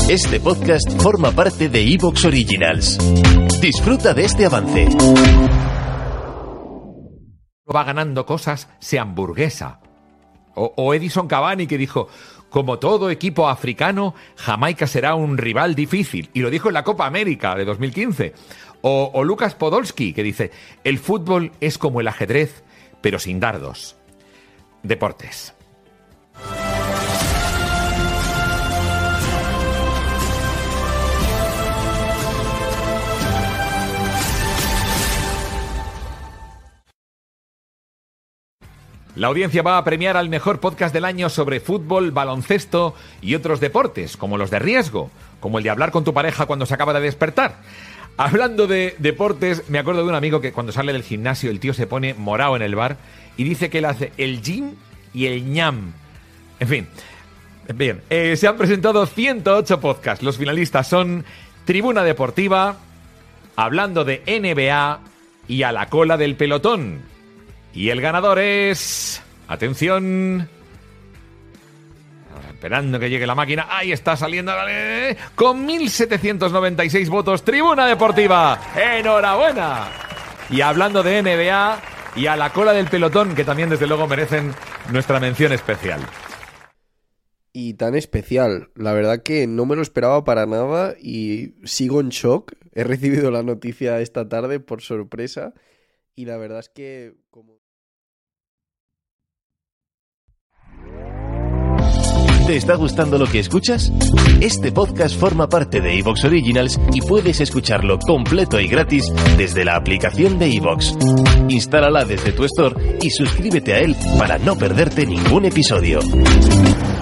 Este podcast forma parte de Evox Originals. Disfruta de este avance. Va ganando cosas, se hamburguesa. O Edison Cavani, que dijo: como todo equipo africano, Jamaica será un rival difícil. Y lo dijo en la Copa América de 2015. O Lucas Podolski, que dice: el fútbol es como el ajedrez, pero sin dardos. Deportes. La audiencia va a premiar al mejor podcast del año sobre fútbol, baloncesto y otros deportes, como los de riesgo, como el de hablar con tu pareja cuando se acaba de despertar. Hablando de deportes, me acuerdo de un amigo que cuando sale del gimnasio el tío se pone morado en el bar y dice que él hace el yin y el ñam. En fin, bien, se han presentado 108 podcasts. Los finalistas son Tribuna Deportiva, Hablando de NBA y A la cola del pelotón. Y el ganador es... Atención. Esperando que llegue la máquina. Ahí está saliendo. Con 1.796 votos, Tribuna Deportiva. ¡Enhorabuena! Y hablando de NBA y A la cola del pelotón, que también desde luego merecen nuestra mención especial. Y tan especial. La verdad que no me lo esperaba para nada y sigo en shock. He recibido la noticia esta tarde por sorpresa y la verdad es que... ¿Te está gustando lo que escuchas? Este podcast forma parte de Evox Originals y puedes escucharlo completo y gratis desde la aplicación de Evox. Instálala desde tu store y suscríbete a él para no perderte ningún episodio.